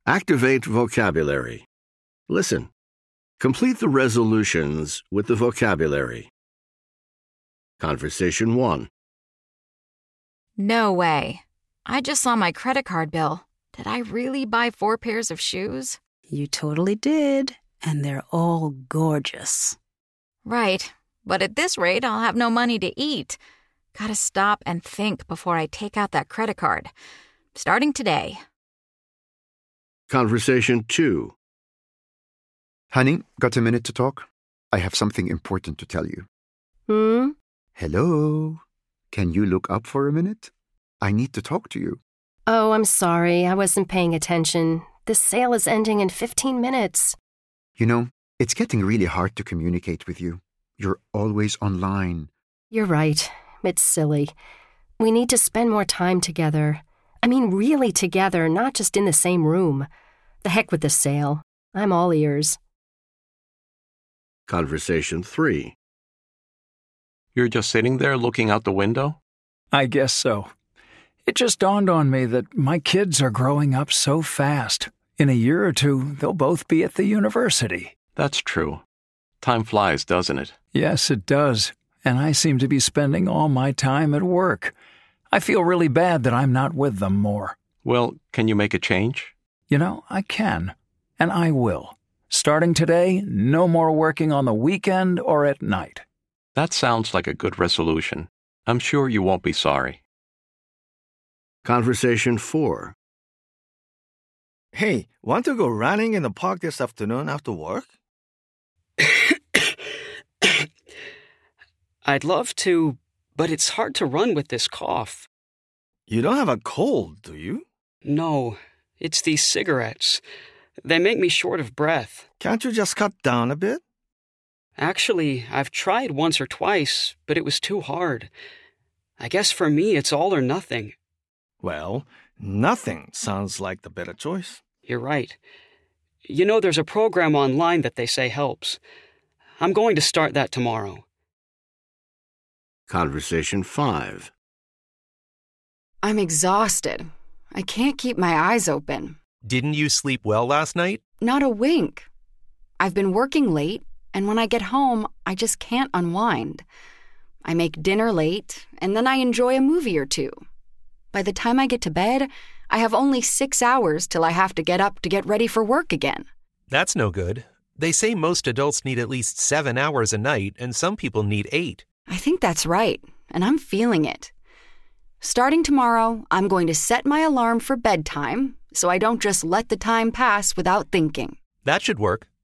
Activate vocabulary. Listen. Complete the resolutions with the vocabulary. Conversation 1. No way. I just saw my credit card bill. Did I really buy 4 pairs of shoes? You totally did, and they're all gorgeous. Right, but at this rate, I'll have no money to eat. Gotta stop and think before I take out that credit card. Starting today. Conversation 2. Honey, got a minute to talk? I have something important to tell you. Hello? Can you look up for a minute? I need to talk to you. Oh, I'm sorry. I wasn't paying attention. The sale is ending in 15 minutes. You know, it's getting really hard to communicate with you. You're always online. You're right. It's silly. We need to spend more time together. I mean, really together, not just in the same room. The heck with the sale. I'm all ears. Conversation 3. You're just sitting there looking out the window? I guess so. It just dawned on me that my kids are growing up so fast. In a year or two, they'll both be at the university. That's true. Time flies, doesn't it? Yes, it does. And I seem to be spending all my time at work. I feel really bad that I'm not with them more. Well, can you make a change? You know, I can. And I will. Starting today, no more working on the weekend or at night. That sounds like a good resolution. I'm sure you won't be sorry. Conversation 4. Hey, want to go running in the park this afternoon after work? I'd love to, but it's hard to run with this cough. You don't have a cold, do you? No, it's these cigarettes. They make me short of breath. Can't you just cut down a bit? Actually, I've tried once or twice, but it was too hard. I guess for me, it's all or nothing. Well, nothing sounds like the better choice. You're right. You know, there's a program online that they say helps. I'm going to start that tomorrow. Conversation 5. I'm exhausted. I can't keep my eyes open. Didn't you sleep well last night? Not a wink. I've been working late, and when I get home, I just can't unwind. I make dinner late, and then I enjoy a movie or two. By the time I get to bed, I have only 6 hours till I have to get up to get ready for work again. That's no good. They say most adults need at least 7 hours a night, and some people need 8. I think that's right, and I'm feeling it. Starting tomorrow, I'm going to set my alarm for bedtime so I don't just let the time pass without thinking. That should work.